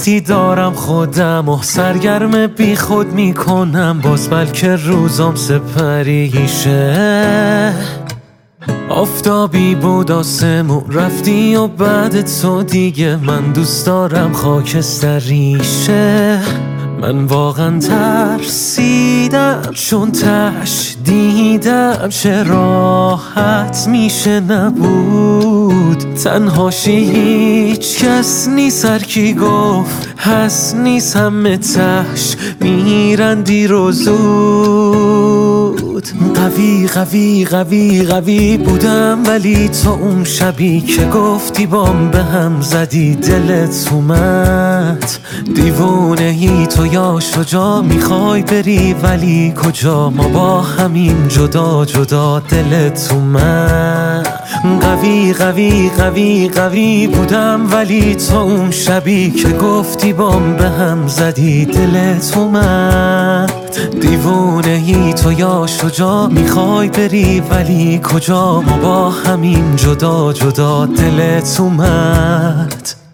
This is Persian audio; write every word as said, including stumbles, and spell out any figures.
وقتی دارم خودم و سرگرم بی خود میکنم، باز بلکه روزام سپریشه. آفتابی بود آسمون رفتی و بعد تو دیگه من دوست دارم خاکستریشه. من واقعا ترسیدم چون تش دیدم چه راحت میشه نبود تنهاشی. هیچ کس نیست، هر کی گفت هست نیست، همه تش میرن دیر و زود. قوی قوی قوی قوی بودم ولی تو اون شبی که گفتی بام به هم زدی دلت اومد. دیوونه ای تو یا شجاع میخوای بری ولی کجا، ما با همین جدا جدا دلت اومد. قوی قوی قوی قوی بودم ولی تو اون شبی که گفتی بام به هم زدی دلت اومد. دیوونه ای تو یا شجاع میخوای بری ولی کجا، ما با همین جدا جدا دلت اومد.